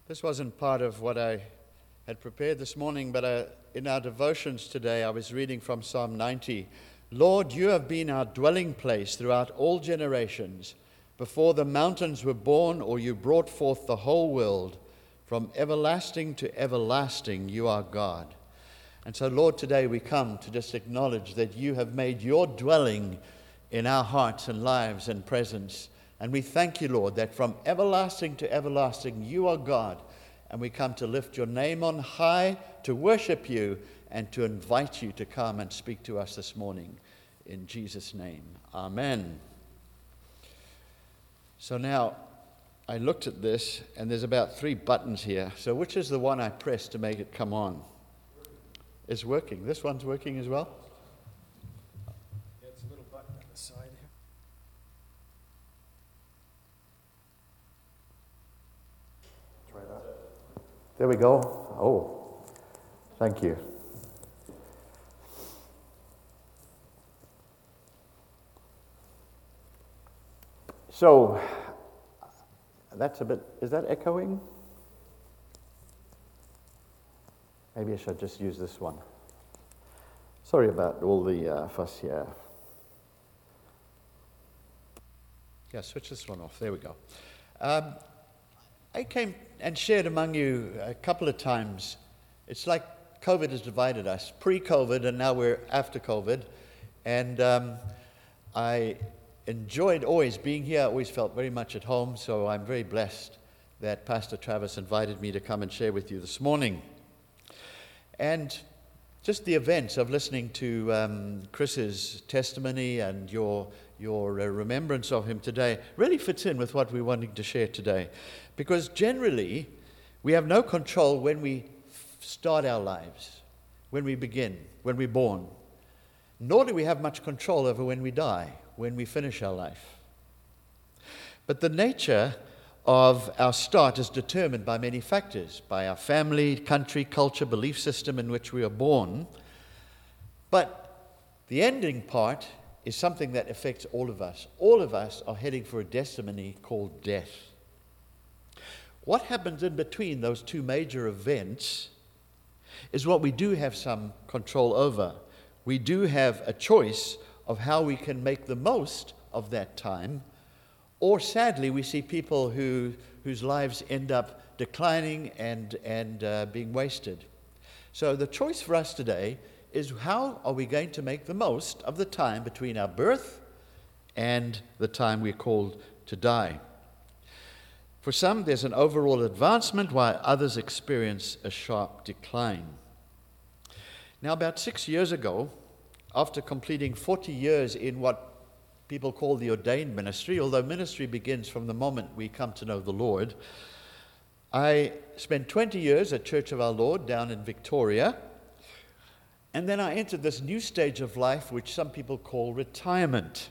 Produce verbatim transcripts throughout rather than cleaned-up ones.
This wasn't part of what I had prepared this morning, but uh, in our devotions today, I was reading from Psalm ninety. Lord, you have been our dwelling place throughout all generations. Before the mountains were born, or you brought forth the whole world, from everlasting to everlasting, you are God. And so, Lord, today we come to just acknowledge that you have made your dwelling in our hearts and lives and presence. And we thank you, Lord, that from everlasting to everlasting, you are God. And we come to lift your name on high, to worship you, and to invite you to come and speak to us this morning. In Jesus' name, amen. So now, I looked at this, and there's about three buttons here. So which is the one I press to make it come on? It's working. This one's working as well? Yeah, it's a little button on the side here. Try that. There we go. Oh, thank you. So, that's a bit, is that echoing? Maybe I should just use this one. Sorry about all the uh, fuss here. Yeah, switch this one off. There we go. Um, I came and shared among you a couple of times. It's like COVID has divided us, pre-COVID, and now we're after COVID. And um, I enjoyed always being here. I always felt very much at home, so I'm very blessed that Pastor Travis invited me to come and share with you this morning. And just the events of listening to um, Chris's testimony and your your uh, remembrance of him today really fits in with what we're wanting to share today. Because generally, we have no control when we f- start our lives, when we begin, when we're born. Nor do we have much control over when we die, when we finish our life. But the nature of our start is determined by many factors, by our family, country, culture, belief system in which we are born. But the ending part is something that affects all of us. All of us are heading for a destiny called death. What happens in between those two major events is what we do have some control over. We do have a choice of how we can make the most of that time. Or sadly, we see people who, whose lives end up declining and, and uh, being wasted. So the choice for us today is, how are we going to make the most of the time between our birth and the time we're called to die? For some, there's an overall advancement, while others experience a sharp decline. Now, about six years ago, after completing forty years in what people call the ordained ministry, although ministry begins from the moment we come to know the Lord, I spent twenty years at Church of Our Lord down in Victoria, and then I entered this new stage of life which some people call retirement.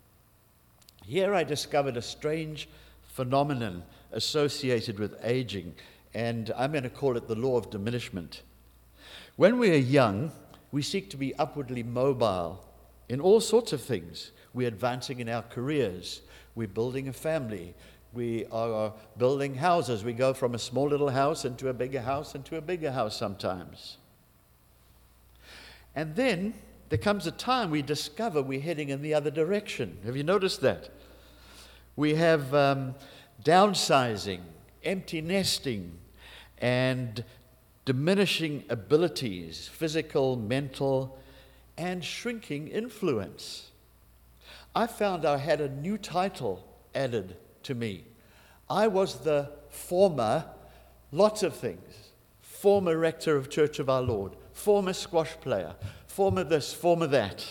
Here I discovered a strange phenomenon associated with aging, and I'm going to call it the law of diminishment. When we are young, we seek to be upwardly mobile in all sorts of things. We're advancing in our careers. We're building a family. We are building houses. We go from a small little house into a bigger house, into a bigger house sometimes. And then there comes a time we discover we're heading in the other direction. Have you noticed that? We have um, downsizing, empty nesting, and diminishing abilities, physical, mental, and shrinking influence. I found I had a new title added to me. I was the former, lots of things, former rector of Church of Our Lord, former squash player, former this, former that.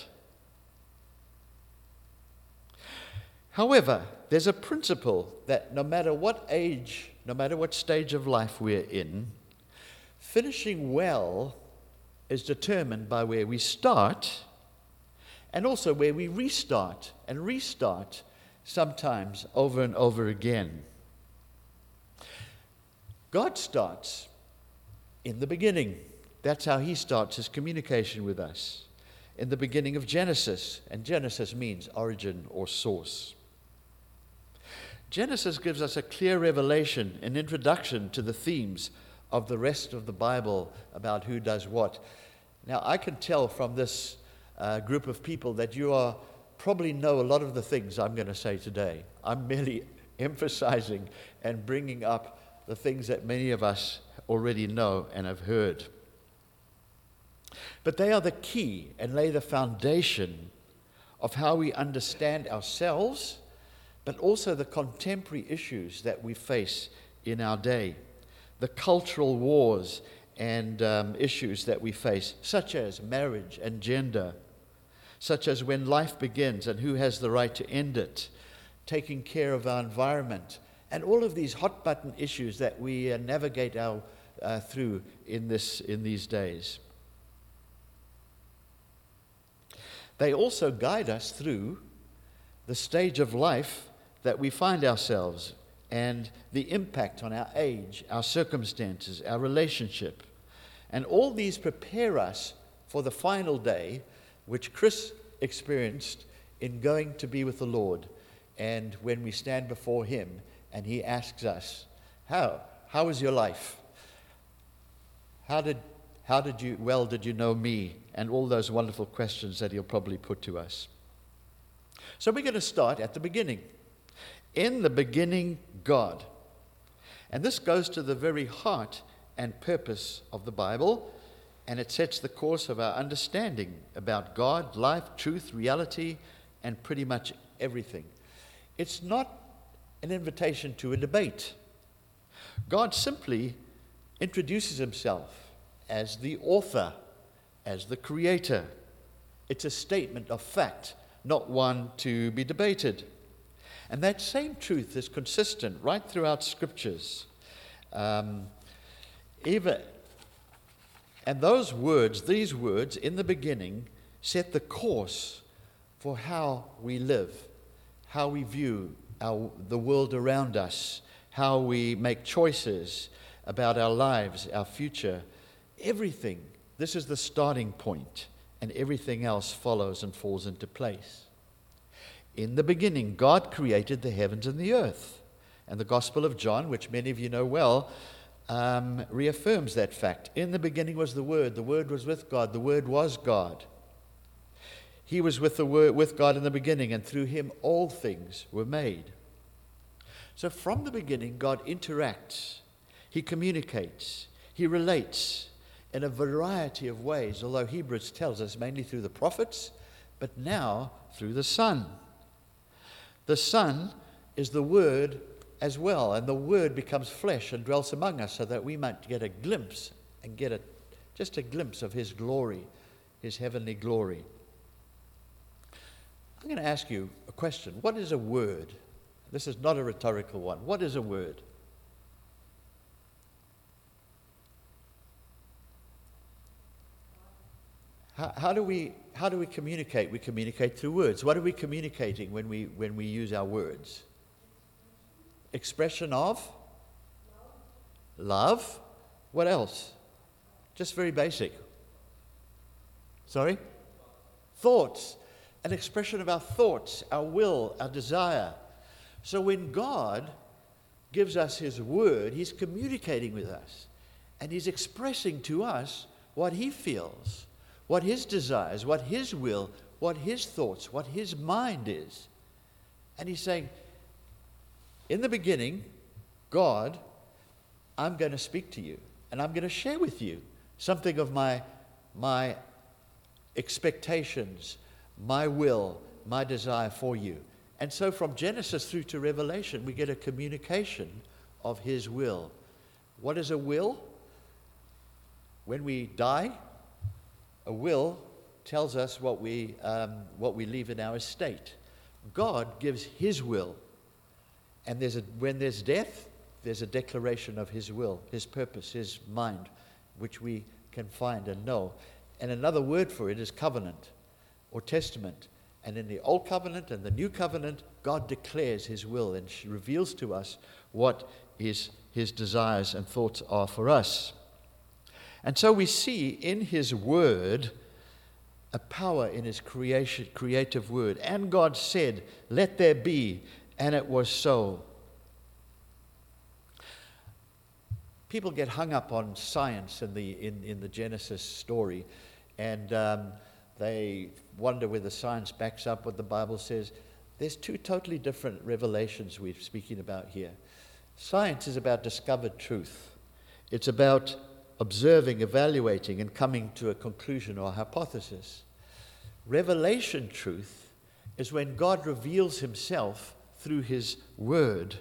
However, there's a principle that no matter what age, no matter what stage of life we're in, finishing well is determined by where we start, and also where we restart and restart, sometimes over and over again. God starts in the beginning. That's how he starts his communication with us. In the beginning of Genesis, and Genesis means origin or source. Genesis gives us a clear revelation, an introduction to the themes of the rest of the Bible about who does what. Now, I can tell from this uh, group of people that you are probably know a lot of the things I'm going to say today. I'm merely emphasizing and bringing up the things that many of us already know and have heard. But they are the key and lay the foundation of how we understand ourselves, but also the contemporary issues that we face in our day, the cultural wars and um, issues that we face, such as marriage and gender, such as when life begins and who has the right to end it, taking care of our environment, and all of these hot button issues that we uh, navigate our, uh, through in, this, in these days. They also guide us through the stage of life that we find ourselves and the impact on our age, our circumstances, our relationship. And all these prepare us for the final day, which Chris experienced in going to be with the Lord. And when we stand before Him and He asks us, how? How was your life? How did, how did you, well did you know me? And all those wonderful questions that He'll probably put to us. So we're going to start at the beginning. In the beginning, God. And this goes to the very heart and purpose of the Bible, and it sets the course of our understanding about God, life, truth, reality, and pretty much everything. It's not an invitation to a debate. God simply introduces Himself as the author, as the creator. It's a statement of fact, not one to be debated. And that same truth is consistent right throughout Scriptures. Um, even, and those words, these words in the beginning, set the course for how we live, how we view our, the world around us, how we make choices about our lives, our future, everything. This is the starting point, and everything else follows and falls into place. In the beginning, God created the heavens and the earth. And the Gospel of John, which many of you know well, um, reaffirms that fact. In the beginning was the Word. The Word was with God. The Word was God. He was with the Word, with God in the beginning, and through Him all things were made. So from the beginning, God interacts. He communicates. He relates in a variety of ways, although Hebrews tells us mainly through the prophets, but now through the Son. The Son is the Word as well, and the Word becomes flesh and dwells among us so that we might get a glimpse and get a, just a glimpse of His glory, His heavenly glory. I'm going to ask you a question. What is a word? This is not a rhetorical one. What is a word? How, how do we how do we communicate? We communicate through words. What are we communicating when we when we use our words? Expression of love. Love. What else? Just very basic. Sorry? Thoughts. An expression of our thoughts, our will, our desire. So when God gives us His word, He's communicating with us. And He's expressing to us what He feels, what His desires, what His will, what His thoughts, what His mind is. And He's saying, in the beginning, God, I'm going to speak to you, and I'm going to share with you something of my, my expectations, my will, my desire for you. And so from Genesis through to Revelation, we get a communication of His will. What is a will? When we die, a will tells us what we, um, what we leave in our estate. God gives His will. And there's a, when there's death, there's a declaration of His will, His purpose, His mind, which we can find and know. And another word for it is covenant or testament. And in the Old Covenant and the New Covenant, God declares His will and reveals to us what His, His desires and thoughts are for us. And so we see in His word a power in His creation, creative word. And God said, let there be, and it was so. people get hung up on science in the, in, in the Genesis story, and um, they wonder whether science backs up what the Bible says. There's two totally different revelations we're speaking about here. Science is about discovered truth. It's about observing, evaluating, and coming to a conclusion or a hypothesis. Revelation truth is when God reveals himself through his word.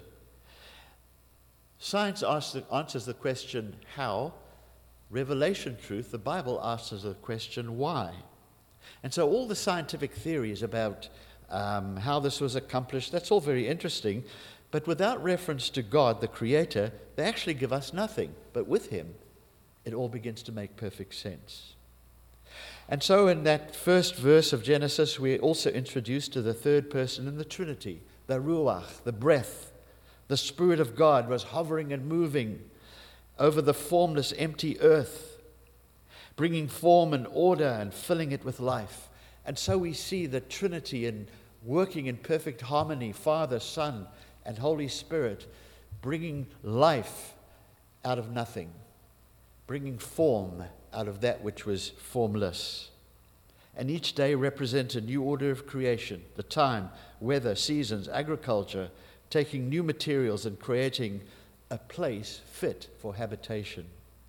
Science asks the, answers the question, how? Revelation truth, the Bible answers the question, why? And so all the scientific theories about um, how this was accomplished, that's all very interesting, but without reference to God, the Creator, they actually give us nothing. But with him, it all begins to make perfect sense. And so in that first verse of Genesis, we're also introduced to the third person in the Trinity, the Ruach, the breath. The Spirit of God was hovering and moving over the formless, empty earth, bringing form and order and filling it with life. And so we see the Trinity in working in perfect harmony, Father, Son, and Holy Spirit, bringing life out of nothing, bringing form out of that which was formless. And each day represents a new order of creation, the time, weather, seasons, agriculture, taking new materials and creating a place fit for habitation.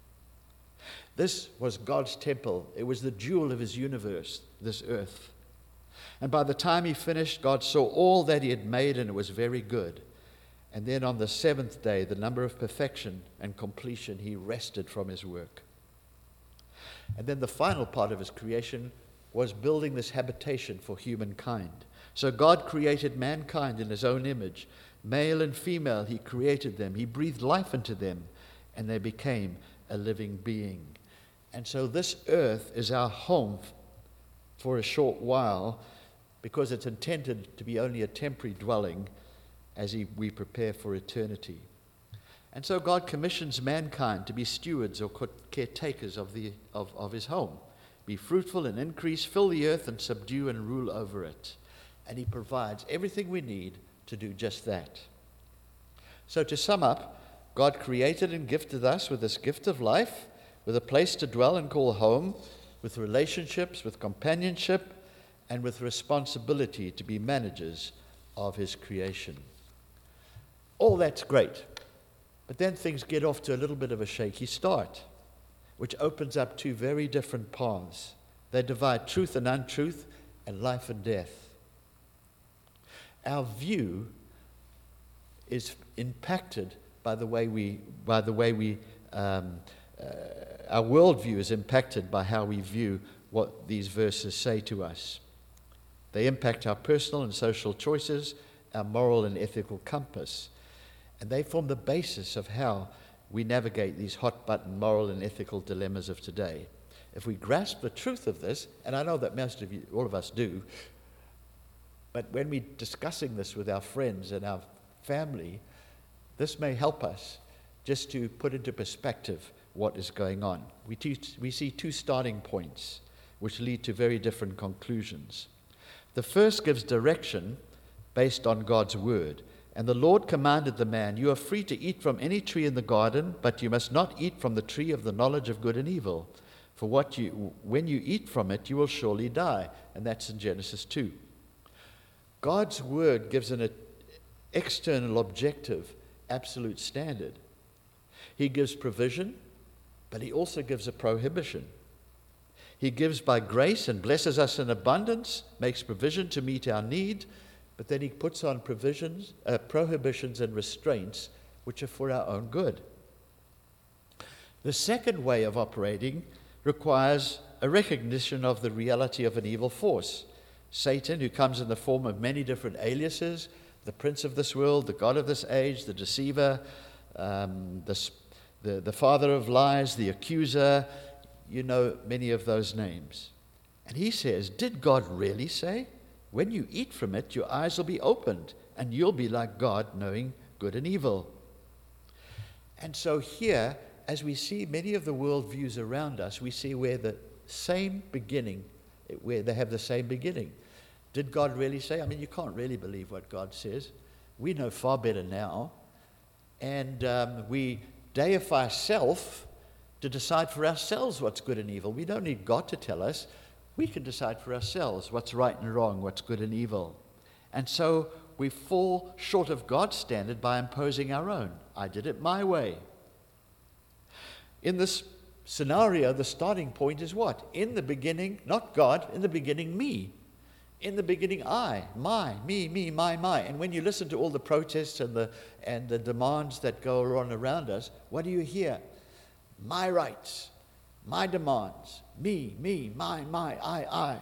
This was God's temple. It was the jewel of his universe, this earth. And by the time he finished, God saw all that he had made, and it was very good. And then on the seventh day, the number of perfection and completion, he rested from his work. And then the final part of his creation was building this habitation for humankind. So God created mankind in his own image. Male and female, he created them. He breathed life into them, and they became a living being. And so this earth is our home for a short while, because it's intended to be only a temporary dwelling as he, we prepare for eternity. And so God commissions mankind to be stewards or caretakers of, the, of, of his home. Be fruitful and increase, fill the earth and subdue and rule over it. And he provides everything we need to do just that. So to sum up, God created and gifted us with this gift of life, with a place to dwell and call home, with relationships, with companionship, and with responsibility to be managers of his creation. All that's great. But then things get off to a little bit of a shaky start, which opens up two very different paths. They divide truth and untruth, and life and death. Our view is impacted by the way we, by the way we, um, uh, our worldview is impacted by how we view what these verses say to us. They impact our personal and social choices, our moral and ethical compass. And they form the basis of how we navigate these hot-button moral and ethical dilemmas of today. If we grasp the truth of this, and I know that most of you, all of us do, but when we're discussing this with our friends and our family, this may help us just to put into perspective what is going on. We, te- we see two starting points which lead to very different conclusions. The first gives direction based on God's word. And the Lord commanded the man, "You are free to eat from any tree in the garden, but you must not eat from the tree of the knowledge of good and evil. For what you, when you eat from it, you will surely die." And that's in Genesis two. God's word gives an external, objective, absolute standard. He gives provision, but he also gives a prohibition. He gives by grace and blesses us in abundance, makes provision to meet our need, but then he puts on provisions, uh, prohibitions and restraints which are for our own good. The second way of operating requires a recognition of the reality of an evil force. Satan, who comes in the form of many different aliases, the prince of this world, the god of this age, the deceiver, um, the, the, the father of lies, the accuser, you know many of those names. And he says, did God really say? When you eat from it, your eyes will be opened, and you'll be like God, knowing good and evil. And so here, as we see many of the worldviews around us, we see where the same beginning, where they have the same beginning. Did God really say? I mean, you can't really believe what God says. We know far better now. And um, we deify self to decide for ourselves what's good and evil. We don't need God to tell us. We can decide for ourselves what's right and wrong, what's good and evil. And so we fall short of God's standard by imposing our own. I did it my way. In this scenario, the starting point is what? In the beginning, not God, in the beginning, me. In the beginning, I, my, me, me, my, my. And when you listen to all the protests and the, and the demands that go on around us, what do you hear? My rights, my demands, me, me, my, my, I, I.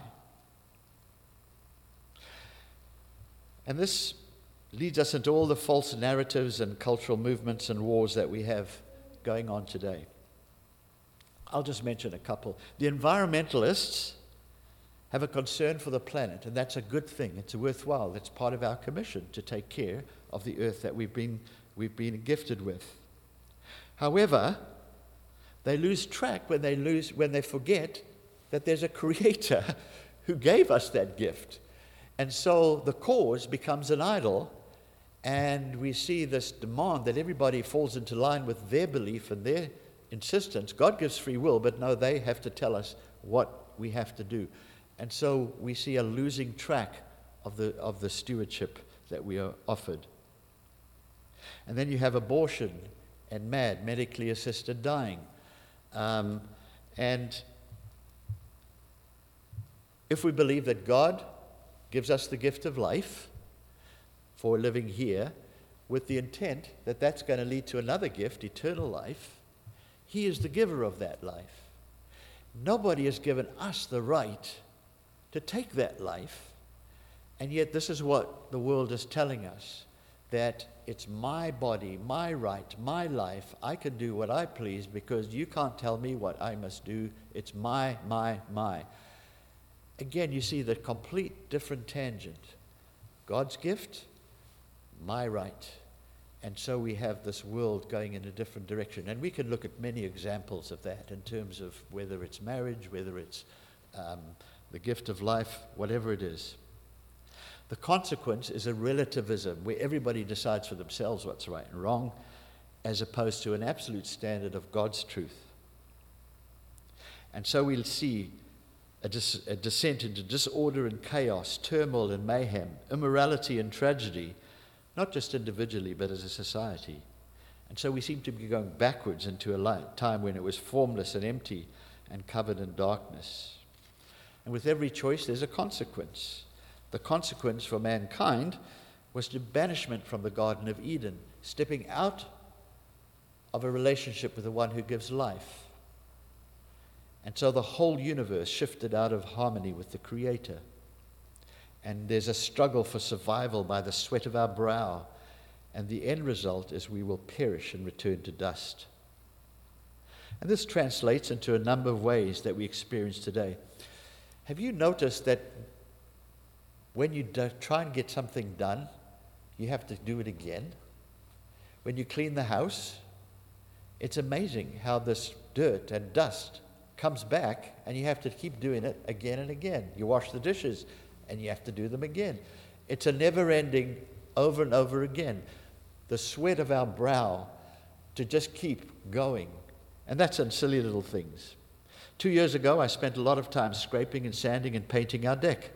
And this leads us into all the false narratives and cultural movements and wars that we have going on today. I'll just mention a couple. The environmentalists have a concern for the planet, and that's a good thing. It's worthwhile. That's part of our commission, to take care of the earth that we've been, we've been gifted with. However, they lose track when they lose when they forget that there's a creator who gave us that gift. And so the cause becomes an idol, and we see this demand that everybody falls into line with their belief and their insistence. God gives free will, but no, they have to tell us what we have to do. And so we see a losing track of the of the stewardship that we are offered. And then you have abortion and MAD, medically assisted dying. Um, and if we believe that God gives us the gift of life for living here with the intent that that's going to lead to another gift, eternal life, He is the giver of that life. Nobody has given us the right to take that life, and yet this is what the world is telling us, that it's my body, my right, my life. I can do what I please because you can't tell me what I must do. It's my, my, my. Again, you see the complete different tangent. God's gift, my right. And so we have this world going in a different direction. And we can look at many examples of that in terms of whether it's marriage, whether it's um, the gift of life, whatever it is. The consequence is a relativism where everybody decides for themselves what's right and wrong, as opposed to an absolute standard of God's truth. And so we'll see a, dis- a descent into disorder and chaos, turmoil and mayhem, immorality and tragedy, not just individually, but as a society. And so we seem to be going backwards into a light, time when it was formless and empty and covered in darkness. And with every choice, there's a consequence. The consequence for mankind was the banishment from the Garden of Eden, stepping out of a relationship with the one who gives life. And so the whole universe shifted out of harmony with the Creator. And there's a struggle for survival by the sweat of our brow. And the end result is we will perish and return to dust. And this translates into a number of ways that we experience today. Have you noticed that when you do try and get something done, you have to do it again? When you clean the house, it's amazing how this dirt and dust comes back, and you have to keep doing it again and again. You wash the dishes, and you have to do them again. It's a never-ending, over and over again. The sweat of our brow to just keep going. And that's on silly little things. Two years ago, I spent a lot of time scraping and sanding and painting our deck.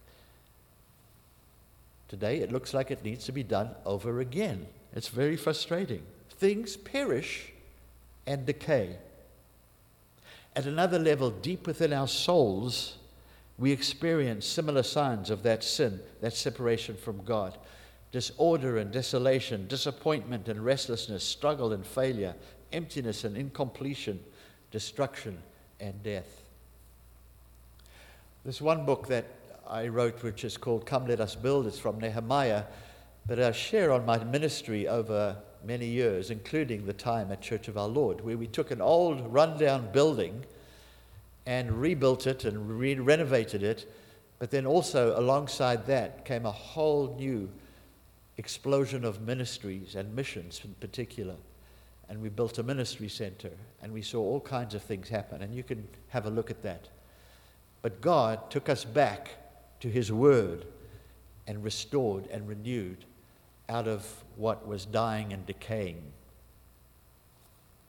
Today, it looks like it needs to be done over again. It's very frustrating. Things perish and decay. At another level, deep within our souls, we experience similar signs of that sin, that separation from God. Disorder and desolation, disappointment and restlessness, struggle and failure, emptiness and incompletion, destruction and death. There's one book that I wrote which is called Come Let Us Build. It's from Nehemiah, but I share on my ministry over many years, including the time at Church of Our Lord, where we took an old rundown building and rebuilt it and re- renovated it, but then also alongside that came a whole new explosion of ministries and missions in particular. And we built a ministry center, and we saw all kinds of things happen, and you can have a look at that. But God took us back to His Word and restored and renewed out of what was dying and decaying.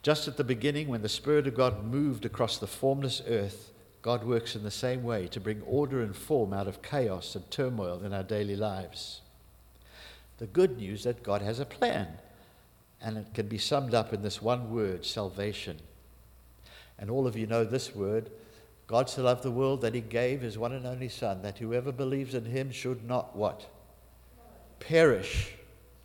Just at the beginning, when the Spirit of God moved across the formless earth, God works in the same way to bring order and form out of chaos and turmoil in our daily lives. The good news is that God has a plan, and it can be summed up in this one word, salvation. And all of you know this word. God so loved the world that he gave his one and only Son, that whoever believes in him should not what? Perish.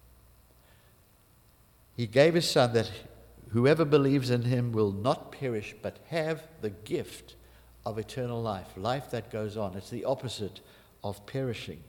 He gave his Son that whoever believes in him will not perish, but have the gift of eternal life, life that goes on. It's the opposite of perishing.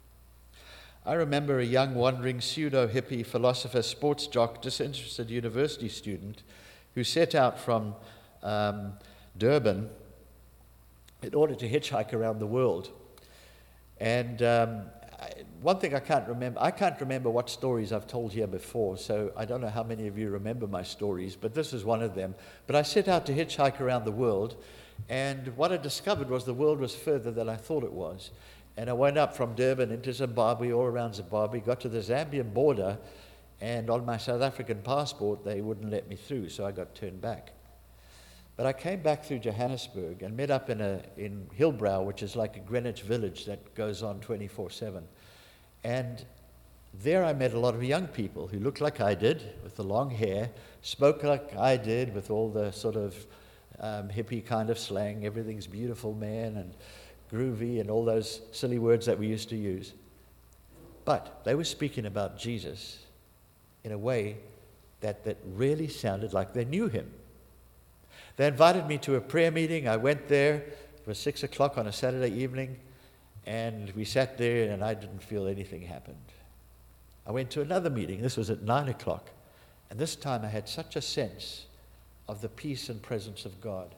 I remember a young, wandering, pseudo-hippie, philosopher, sports jock, disinterested university student who set out from um, Durban in order to hitchhike around the world. And um, I, one thing I can't remember, I can't remember what stories I've told here before, so I don't know how many of you remember my stories, but this is one of them. But I set out to hitchhike around the world, and what I discovered was the world was further than I thought it was. And I went up from Durban into Zimbabwe, all around Zimbabwe, got to the Zambian border, and on my South African passport, they wouldn't let me through, so I got turned back. But I came back through Johannesburg and met up in, a, in Hillbrow, which is like a Greenwich Village that goes on twenty-four seven. And there I met a lot of young people who looked like I did, with the long hair, spoke like I did, with all the sort of um, hippie kind of slang, everything's beautiful, man, and groovy, and all those silly words that we used to use. But they were speaking about Jesus in a way that, that really sounded like they knew him. They invited me to a prayer meeting. I went there. It was six o'clock on a Saturday evening, and we sat there, and I didn't feel anything happened. I went to another meeting. This was at nine o'clock, and this time I had such a sense of the peace and presence of God.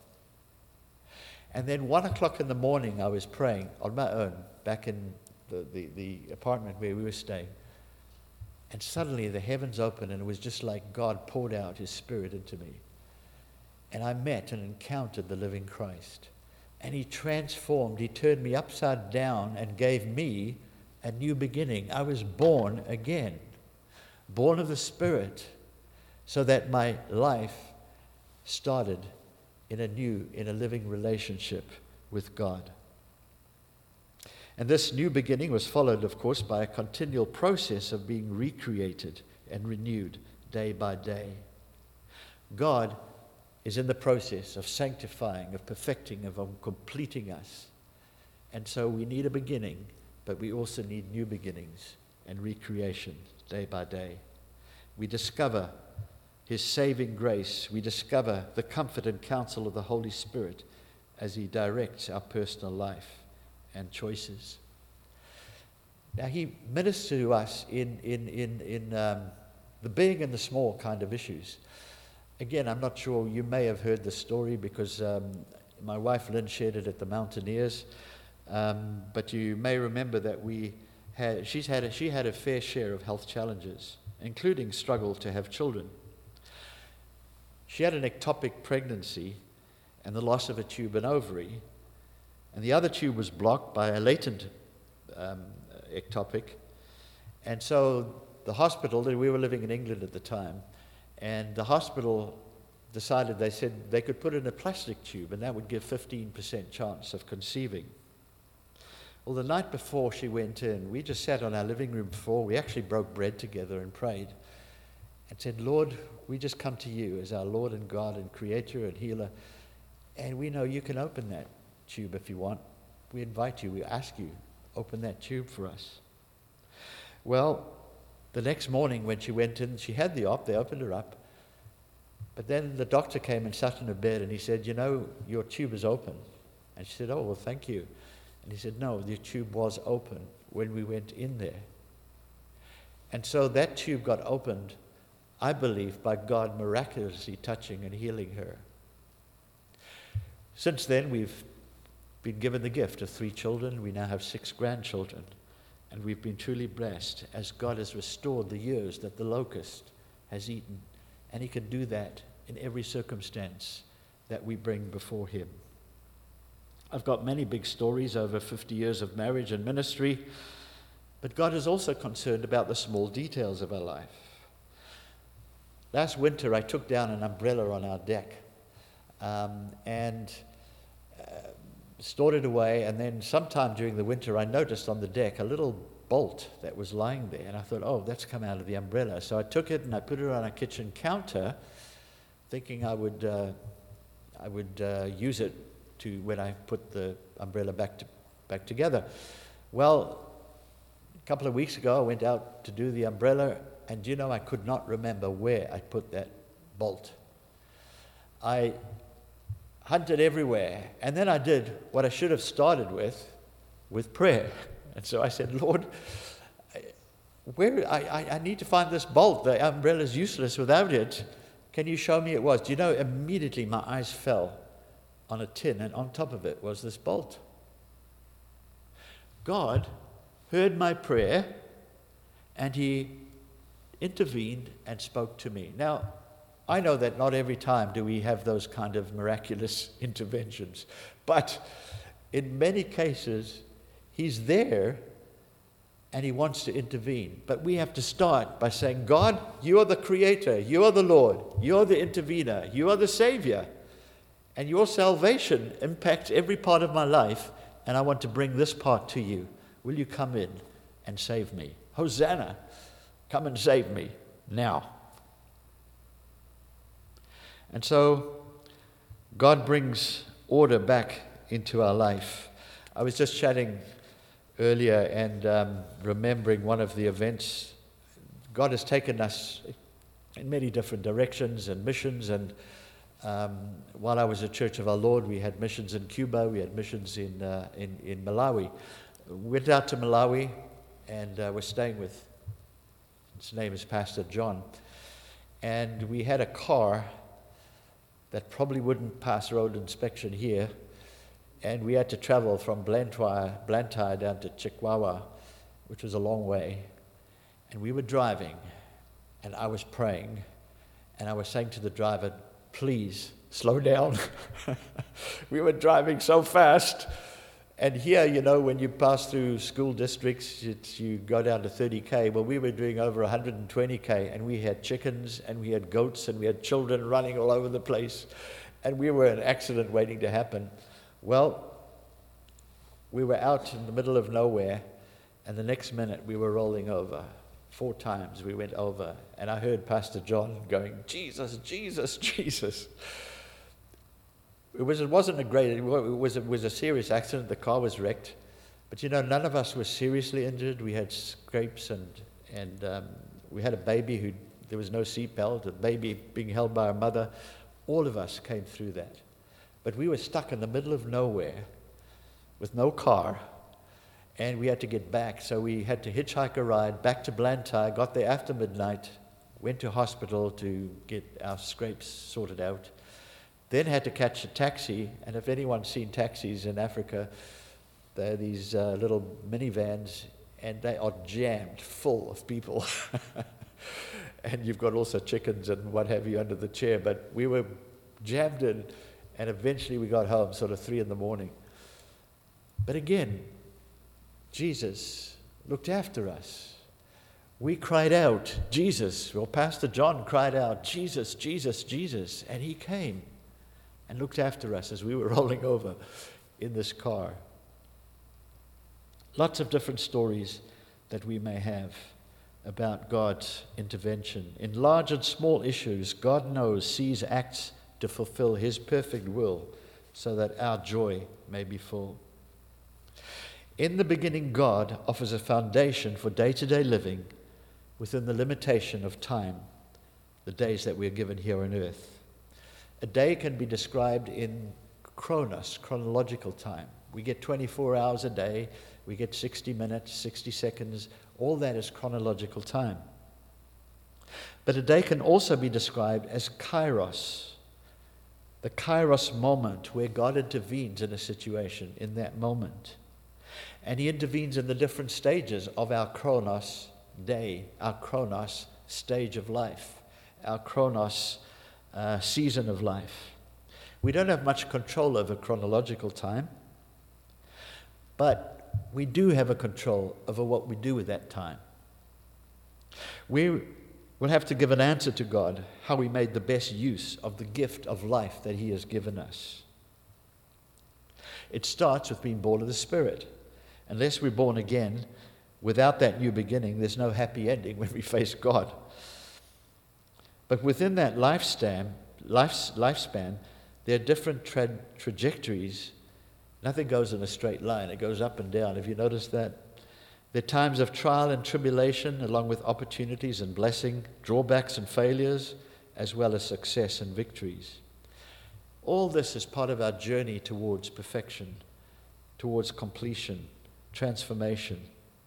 And then one o'clock in the morning, I was praying on my own back in the, the, the apartment where we were staying. And suddenly the heavens opened, and it was just like God poured out his Spirit into me. And I met and encountered the living Christ. And he transformed, he turned me upside down and gave me a new beginning. I was born again, born of the Spirit, so that my life started in a new, in a living relationship with God. And this new beginning was followed, of course, by a continual process of being recreated and renewed day by day. God is in the process of sanctifying, of perfecting, of completing us. And so we need a beginning, but we also need new beginnings and recreation day by day. We discover his saving grace. We discover the comfort and counsel of the Holy Spirit as he directs our personal life and choices. Now, he ministers to us in, in, in, in um, the big and the small kind of issues. Again, I'm not sure, you may have heard the story because um, my wife Lynn shared it at the Mountaineers, um, but you may remember that we had, she's had a, she had a fair share of health challenges, including struggle to have children. She had an ectopic pregnancy and the loss of a tube and ovary, and the other tube was blocked by a latent um, ectopic. And so the hospital, we were living in England at the time, and the hospital decided, they said they could put in a plastic tube and that would give fifteen percent chance of conceiving. Well, the night before she went in, we just sat on our living room floor. We actually broke bread together and prayed and said, Lord, we just come to you as our Lord and God and Creator and Healer, and we know you can open that tube if you want. We invite you, we ask you, open that tube for us. Well, the next morning when she went in, she had the op, they opened her up, but then the doctor came and sat in her bed and he said, you know, your tube is open. And she said, oh, well, thank you. And he said, no, the tube was open when we went in there. And so that tube got opened, I believe, by God miraculously touching and healing her. Since then, we've been given the gift of three children. We now have six grandchildren. And we've been truly blessed as God has restored the years that the locust has eaten. And he can do that in every circumstance that we bring before him. I've got many big stories over fifty years of marriage and ministry, but God is also concerned about the small details of our life. last winter I took down an umbrella on our deck um, and uh, stored it away, and then sometime during the winter I noticed on the deck a little bolt that was lying there, and I thought, oh, that's come out of the umbrella. So I took it and I put it on our kitchen counter, thinking I would uh, I would uh, use it to when I put the umbrella back to, back together. Well, a couple of weeks ago I went out to do the umbrella, and you know, I could not remember where I put that bolt. I hunted everywhere, and then I did what I should have started with, with prayer. And so I said, Lord, where I, I, I need to find this bolt. The umbrella is useless without it. Can you show me it was? Do you know, immediately my eyes fell on a tin, and on top of it was this bolt. God heard my prayer, and he intervened and spoke to me. Now, I know that not every time do we have those kind of miraculous interventions, but in many cases, he's there and he wants to intervene. But we have to start by saying, God, you are the creator, you are the Lord, you are the intervener, you are the Savior, and your salvation impacts every part of my life, and I want to bring this part to you. Will you come in and save me? Hosanna, come and save me now. And so God brings order back into our life. I was just chatting earlier and um, remembering one of the events. God has taken us in many different directions and missions, and um, while I was at Church of Our Lord, we had missions in Cuba, we had missions in, uh, in, in Malawi. We went out to Malawi, and uh, we're staying with, his name is Pastor John, and we had a car that probably wouldn't pass road inspection here, and we had to travel from Blantyre, Blantyre down to Chikwawa, which was a long way, and we were driving, and I was praying, and I was saying to the driver, please slow down. We were driving so fast, and here, you know, when you pass through school districts, it's, you go down to thirty K. Well, we were doing over one hundred twenty K, and we had chickens, and we had goats, and we had children running all over the place, and we were in an accident waiting to happen. Well, we were out in the middle of nowhere, and the next minute we were rolling over. Four times we went over, and I heard Pastor John going, Jesus, Jesus, Jesus. It, was, it wasn't a great, it was, it was a serious accident. The car was wrecked. But you know, none of us were seriously injured. We had scrapes, and, and um, we had a baby who, there was no seatbelt, a baby being held by our mother. All of us came through that. But we were stuck in the middle of nowhere with no car, and we had to get back. So we had to hitchhike a ride back to Blantyre, got there after midnight, went to hospital to get our scrapes sorted out, then had to catch a taxi. And if anyone's seen taxis in Africa, they're these uh, little minivans, and they are jammed full of people. And you've got also chickens and what have you under the chair, but we were jammed in. And eventually we got home sort of three in the morning. But again, Jesus looked after us. We cried out, Jesus. Well, Pastor John cried out, Jesus, Jesus, Jesus. And he came and looked after us as we were rolling over in this car. Lots of different stories that we may have about God's intervention. In large and small issues, God knows, sees, acts to fulfill his perfect will so that our joy may be full. In the beginning, God offers a foundation for day-to-day living within the limitation of time, the days that we're given here on earth. A day can be described in chronos, chronological time. We get twenty-four hours a day, we get sixty minutes, sixty seconds, all that is chronological time. But a day can also be described as kairos, the kairos moment where God intervenes in a situation in that moment. And he intervenes in the different stages of our chronos day, our chronos stage of life, our chronos uh, season of life. We don't have much control over chronological time, but we do have a control over what we do with that time. We We'll have to give an answer to God how we made the best use of the gift of life that He has given us. It starts with being born of the Spirit. Unless we're born again, without that new beginning, there's no happy ending when we face God. But within that lifespan, life's, lifespan there are different tra- trajectories. Nothing goes in a straight line. It goes up and down. Have you noticed that? There are times of trial and tribulation, along with opportunities and blessing, drawbacks and failures, as well as success and victories. All this is part of our journey towards perfection, towards completion, transformation.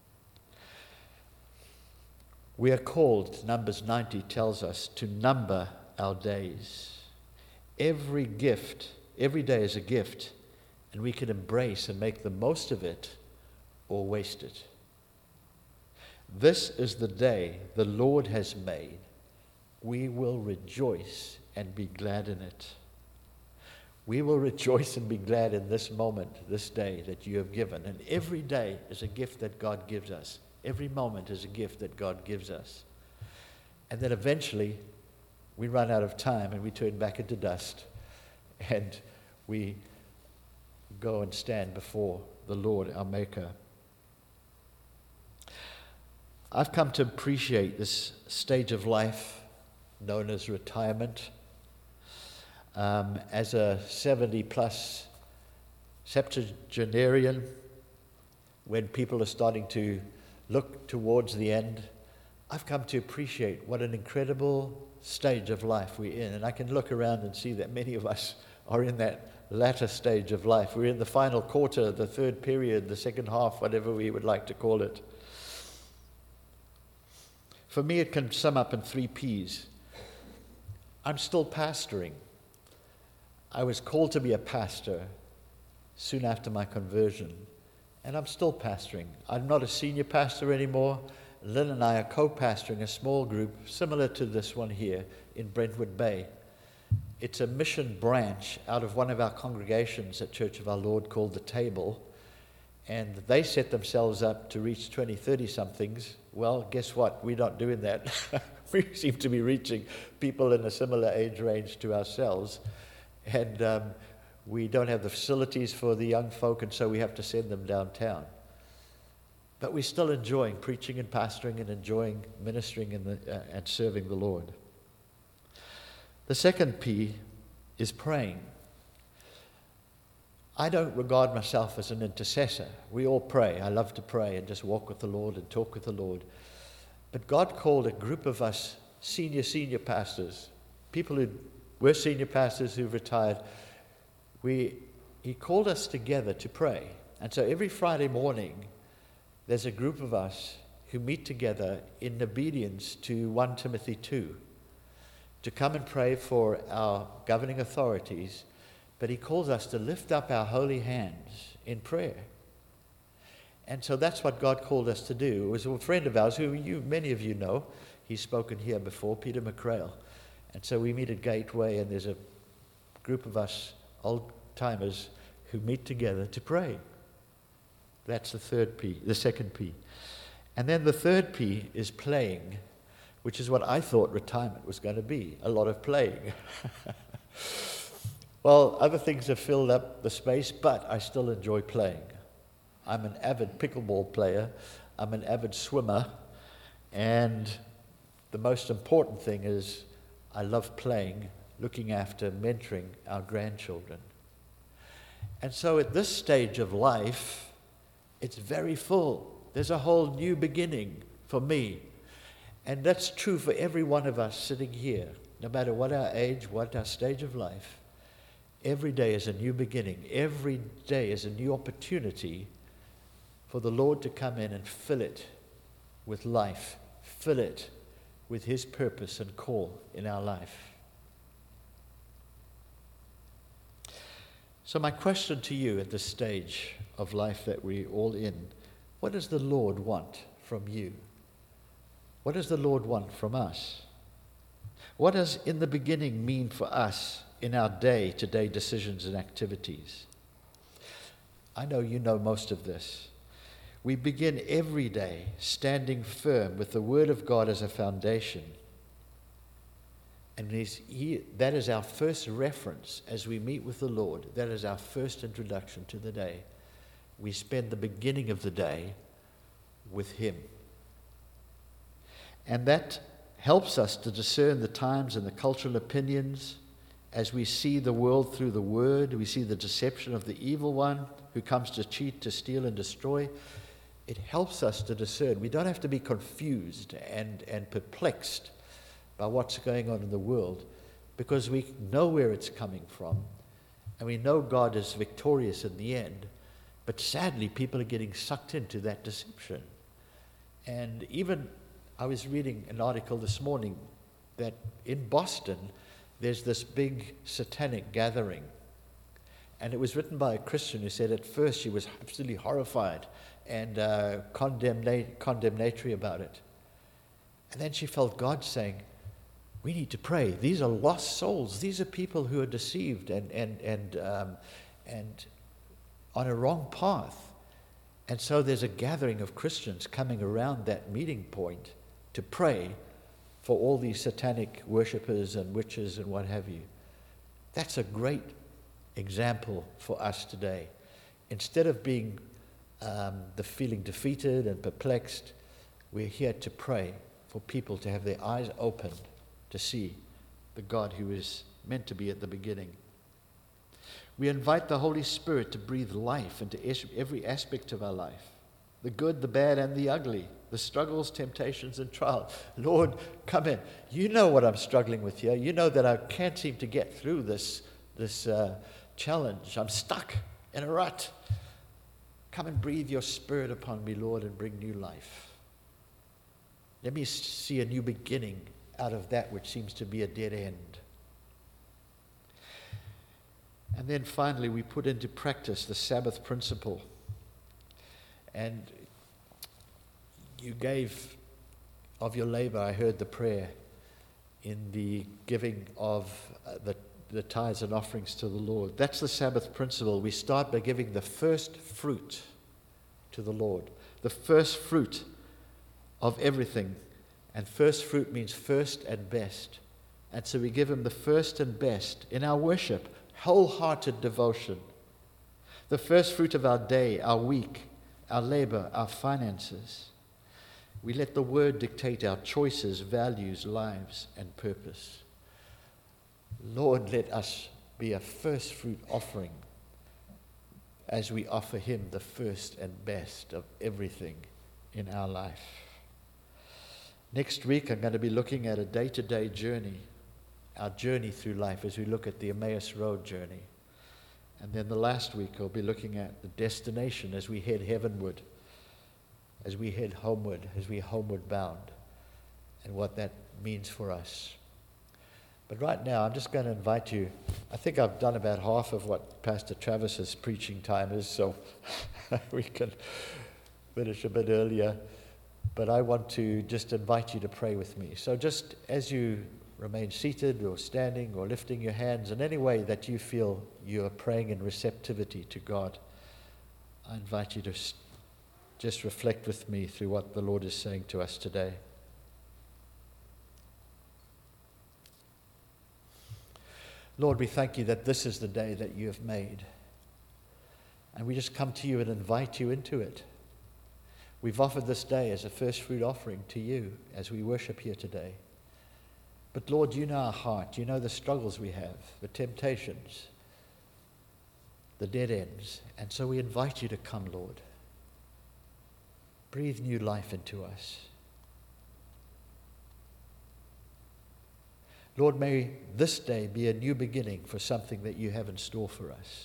We are called, Numbers ninety tells us, to number our days. Every gift, every day is a gift, and we can embrace and make the most of it or waste it. This is the day the Lord has made. We will rejoice and be glad in it. We will rejoice and be glad in this moment, this day that you have given. And every day is a gift that God gives us. Every moment is a gift that God gives us. And then eventually, we run out of time and we turn back into dust. And we go and stand before the Lord, our Maker. I've come to appreciate this stage of life known as retirement. Um, as a seventy-plus septuagenarian, when people are starting to look towards the end, I've come to appreciate what an incredible stage of life we're in. And I can look around and see that many of us are in that latter stage of life. We're in the final quarter, the third period, the second half, whatever we would like to call it. For me, it can sum up in three P's. I'm still pastoring. I was called to be a pastor soon after my conversion, and I'm still pastoring. I'm not a senior pastor anymore. Lynn and I are co-pastoring a small group similar to this one here in Brentwood Bay. It's a mission branch out of one of our congregations at Church of Our Lord called The Table, and they set themselves up to reach twenty, thirty-somethings. Well, guess what? We're not doing that. We seem to be reaching people in a similar age range to ourselves. And um, we don't have the facilities for the young folk, and so we have to send them downtown. But we're still enjoying preaching and pastoring and enjoying ministering in the, uh, and serving the Lord. The second P is praying. I don't regard myself as an intercessor. We all pray. I love to pray and just walk with the Lord and talk with the Lord. But God called a group of us senior, senior pastors, people who were senior pastors who've retired. We, he called us together to pray. And so every Friday morning, there's a group of us who meet together in obedience to First Timothy two to come and pray for our governing authorities. But he calls us to lift up our holy hands in prayer. And so that's what God called us to do. It was a friend of ours who you, many of you know. He's spoken here before, Peter McCrail. And so we meet at Gateway, and there's a group of us old-timers who meet together to pray. That's the third P, the second P. And then the third P is playing, which is what I thought retirement was going to be, a lot of playing. Well, other things have filled up the space, but I still enjoy playing. I'm an avid pickleball player. I'm an avid swimmer. And the most important thing is I love playing, looking after, mentoring our grandchildren. And so at this stage of life, it's very full. There's a whole new beginning for me. And that's true for every one of us sitting here, no matter what our age, what our stage of life. Every day is a new beginning. Every day is a new opportunity for the Lord to come in and fill it with life, fill it with His purpose and call in our life. So my question to you at this stage of life that we're all in, what does the Lord want from you? What does the Lord want from us? What does in the beginning mean for us in our day-to-day decisions and activities? I know you know most of this. We begin every day standing firm with the Word of God as a foundation, And he's, he, that is our first reference as we meet with the Lord. That is our first introduction to the day. We spend the beginning of the day with him. And that helps us to discern the times and the cultural opinions as we see the world through the Word. We see the deception of the evil one who comes to cheat, to steal, and destroy. It helps us to discern. We don't have to be confused and, and perplexed by what's going on in the world, because we know where it's coming from, and we know God is victorious in the end. But sadly, people are getting sucked into that deception. And even, I was reading an article this morning that in Boston, there's this big satanic gathering. And it was written by a Christian who said at first she was absolutely horrified and uh, condemna- condemnatory about it. And then she felt God saying, we need to pray. These are lost souls. These are people who are deceived and and and um, and on a wrong path. And so there's a gathering of Christians coming around that meeting point to pray for all these satanic worshippers and witches and what have you. That's a great example for us today. Instead of being um, the feeling defeated and perplexed, we're here to pray for people to have their eyes opened to see the God who is meant to be at the beginning. We invite the Holy Spirit to breathe life into every aspect of our life, the good, the bad, and the ugly, the struggles, temptations, and trials. Lord, come in. You know what I'm struggling with here. You know that I can't seem to get through this, this uh, challenge. I'm stuck in a rut. Come and breathe your Spirit upon me, Lord, and bring new life. Let me see a new beginning out of that which seems to be a dead end. And then finally, we put into practice the Sabbath principle. And you gave of your labor, I heard the prayer in the giving of uh, the, the tithes and offerings to the Lord. That's the Sabbath principle. We start by giving the first fruit to the Lord, the first fruit of everything. And first fruit means first and best. And so we give him the first and best in our worship, wholehearted devotion. The first fruit of our day, our week, our labor, our finances. We let the Word dictate our choices, values, lives, and purpose. Lord, let us be a first fruit offering as we offer him the first and best of everything in our life. Next week, I'm going to be looking at a day-to-day journey, our journey through life as we look at the Emmaus Road journey. And then the last week, I'll be looking at the destination as we head heavenward, as we head homeward, as we homeward bound, and what that means for us. But right now, I'm just going to invite you. I think I've done about half of what Pastor Travis's preaching time is, so we can finish a bit earlier. But I want to just invite you to pray with me. So just as you remain seated or standing or lifting your hands in any way that you feel you are praying in receptivity to God, I invite you to just reflect with me through what the Lord is saying to us today. Lord, we thank you that this is the day that you have made. And we just come to you and invite you into it. We've offered this day as a first fruit offering to you as we worship here today. But Lord, you know our heart. You know the struggles we have, the temptations, the dead ends. And so we invite you to come, Lord. Breathe new life into us. Lord, may this day be a new beginning for something that you have in store for us.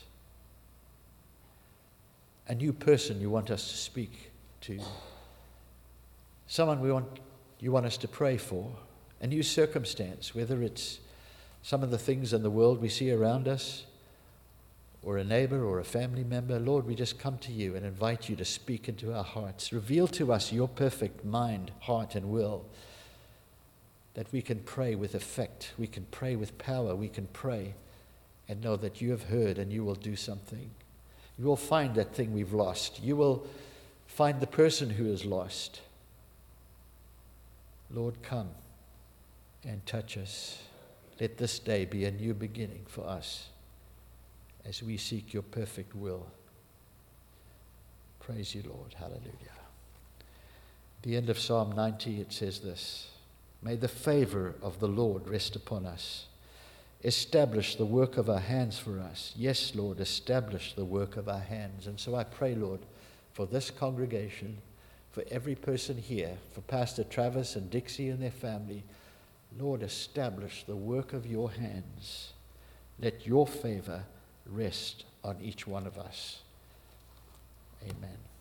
A new person you want us to speak to. Someone we want you want us to pray for. A new circumstance, whether it's some of the things in the world we see around us, or a neighbor or a family member. Lord, we just come to you and invite you to speak into our hearts. Reveal to us your perfect mind, heart, and will, that we can pray with effect, we can pray with power, we can pray and know that you have heard and you will do something. You will find that thing we've lost. You will find the person who is lost. Lord, come and touch us. let this day be a new beginning for us as we seek your perfect will. Praise you, Lord. Hallelujah. The end of Psalm ninety, it says this: may the favor of the Lord rest upon us. Establish the work of our hands for us. Yes, Lord, establish the work of our hands. And so I pray, Lord, for this congregation, for every person here, for Pastor Travis and Dixie and their family, Lord, establish the work of your hands. Let your favor rest on each one of us. Amen.